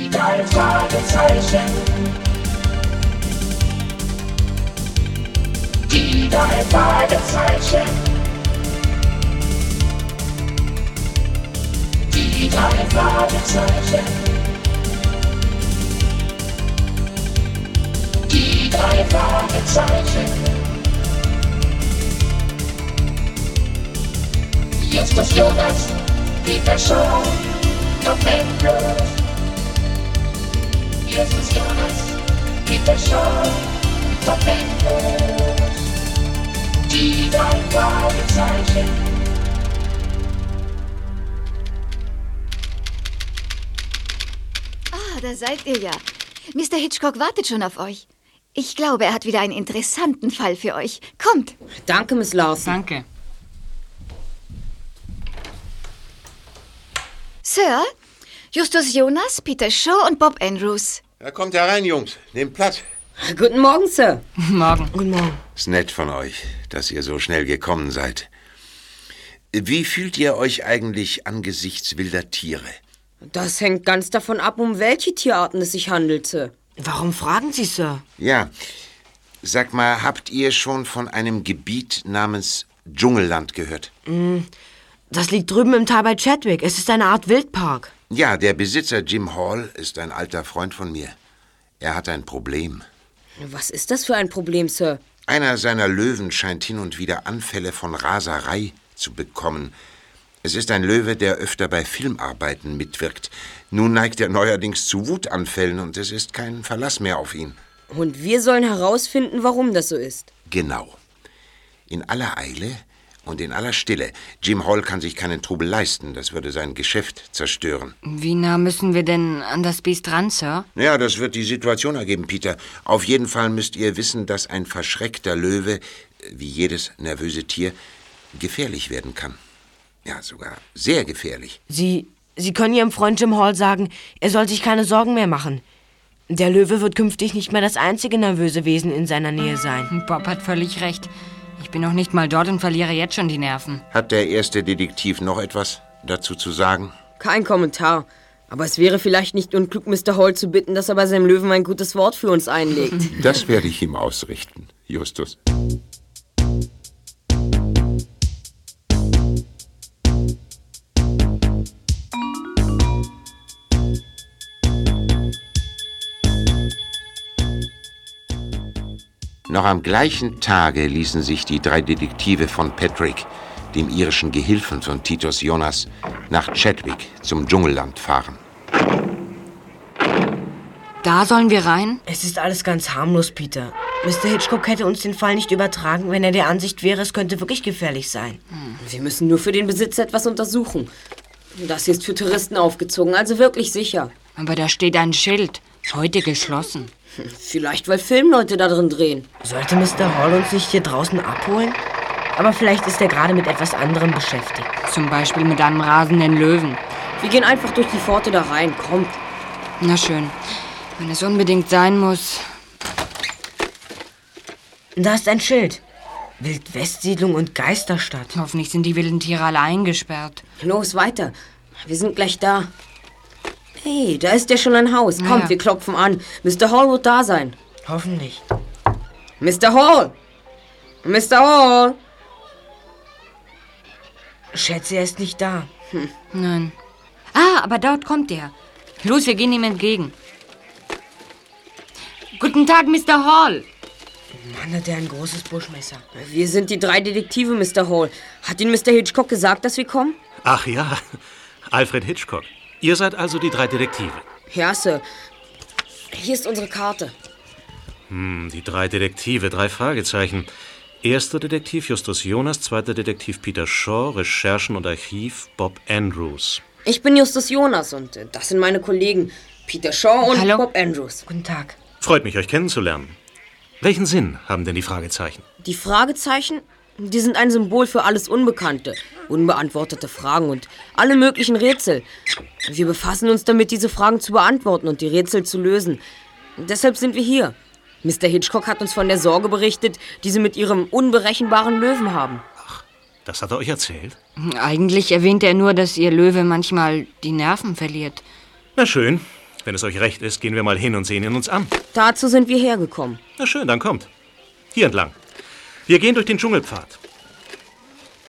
Die drei Fragezeichen. Die drei Fragezeichen. Die drei Fragezeichen. Die drei Fragezeichen. Justus Jonas, Peter Shaw, Bob Andrews. Justus Jonas, Peter Shaw, Bob Andrews. Die drei Fragezeichen. Ah, da seid ihr ja. Mr. Hitchcock wartet schon auf euch. Ich glaube, er hat wieder einen interessanten Fall für euch. Kommt. Danke, Miss Lawson. Danke. Sir, Justus Jonas, Peter Shaw und Bob Andrews. Ja, kommt herein, Jungs. Nehmt Platz. Guten Morgen, Sir. Morgen. Guten Morgen. Ist nett von euch, dass ihr so schnell gekommen seid. Wie fühlt ihr euch eigentlich angesichts wilder Tiere? Das hängt ganz davon ab, um welche Tierarten es sich handelt, Sir. Warum fragen Sie, Sir? Ja, sag mal, habt ihr schon von einem Gebiet namens Dschungelland gehört? Das liegt drüben im Tal bei Chadwick. Es ist eine Art Wildpark. Ja, der Besitzer Jim Hall ist ein alter Freund von mir. Er hat ein Problem. Was ist das für ein Problem, Sir? Einer seiner Löwen scheint hin und wieder Anfälle von Raserei zu bekommen. Es ist ein Löwe, der öfter bei Filmarbeiten mitwirkt. Nun neigt er neuerdings zu Wutanfällen und es ist kein Verlass mehr auf ihn. Und wir sollen herausfinden, warum das so ist. Genau. In aller Eile und in aller Stille. Jim Hall kann sich keinen Trubel leisten. Das würde sein Geschäft zerstören. Wie nah müssen wir denn an das Biest ran, Sir? Ja, das wird die Situation ergeben, Peter. Auf jeden Fall müsst ihr wissen, dass ein verschreckter Löwe, wie jedes nervöse Tier, gefährlich werden kann. Ja, sogar sehr gefährlich. Sie können Ihrem Freund Jim Hall sagen, er soll sich keine Sorgen mehr machen. Der Löwe wird künftig nicht mehr das einzige nervöse Wesen in seiner Nähe sein. Bob hat völlig recht. Ich bin noch nicht mal dort und verliere jetzt schon die Nerven. Hat der erste Detektiv noch etwas dazu zu sagen? Kein Kommentar. Aber es wäre vielleicht nicht unklug, Mr. Hall zu bitten, dass er bei seinem Löwen ein gutes Wort für uns einlegt. Das werde ich ihm ausrichten, Justus. Noch am gleichen Tage ließen sich die drei Detektive von Patrick, dem irischen Gehilfen von Titus Jonas, nach Chadwick zum Dschungelland fahren. Da sollen wir rein? Es ist alles ganz harmlos, Peter. Mr. Hitchcock hätte uns den Fall nicht übertragen, wenn er der Ansicht wäre, es könnte wirklich gefährlich sein. Wir müssen nur für den Besitzer etwas untersuchen. Das hier ist für Touristen aufgezogen, also wirklich sicher. Aber da steht ein Schild. Heute geschlossen. Vielleicht, weil Filmleute da drin drehen. Sollte Mr. Hall uns nicht hier draußen abholen? Aber vielleicht ist er gerade mit etwas anderem beschäftigt. Zum Beispiel mit einem rasenden Löwen. Wir gehen einfach durch die Pforte da rein. Kommt. Na schön. Wenn es unbedingt sein muss. Da ist ein Schild. Wildwestsiedlung und Geisterstadt. Hoffentlich sind die wilden Tiere alle eingesperrt. Los, weiter. Wir sind gleich da. Hey, da ist ja schon ein Haus. Kommt, Ja. wir klopfen an. Mr. Hall wird da sein. Hoffentlich. Mr. Hall! Mr. Hall! Schätze, er ist nicht da. Nein. Ah, aber dort kommt er. Los, wir gehen ihm entgegen. Guten Tag, Mr. Hall. Mann, hat er ein großes Buschmesser. Wir sind die drei Detektive, Mr. Hall. Hat Ihnen Mr. Hitchcock gesagt, dass wir kommen? Ach ja, Alfred Hitchcock. Ihr seid also die drei Detektive. Ja, Sir. Hier ist unsere Karte. Die drei Detektive, 3 Fragezeichen. Erster Detektiv Justus Jonas, zweiter Detektiv Peter Shaw, Recherchen und Archiv Bob Andrews. Ich bin Justus Jonas und das sind meine Kollegen Peter Shaw und Hallo. Bob Andrews. Guten Tag. Freut mich, euch kennenzulernen. Welchen Sinn haben denn die Fragezeichen? Die Fragezeichen, die sind ein Symbol für alles Unbekannte, unbeantwortete Fragen und alle möglichen Rätsel. Wir befassen uns damit, diese Fragen zu beantworten und die Rätsel zu lösen. Deshalb sind wir hier. Mr. Hitchcock hat uns von der Sorge berichtet, die Sie mit Ihrem unberechenbaren Löwen haben. Das hat er euch erzählt? Eigentlich erwähnt er nur, dass Ihr Löwe manchmal die Nerven verliert. Na schön. Wenn es euch recht ist, gehen wir mal hin und sehen ihn uns an. Dazu sind wir hergekommen. Na schön, dann kommt. Hier entlang. Wir gehen durch den Dschungelpfad.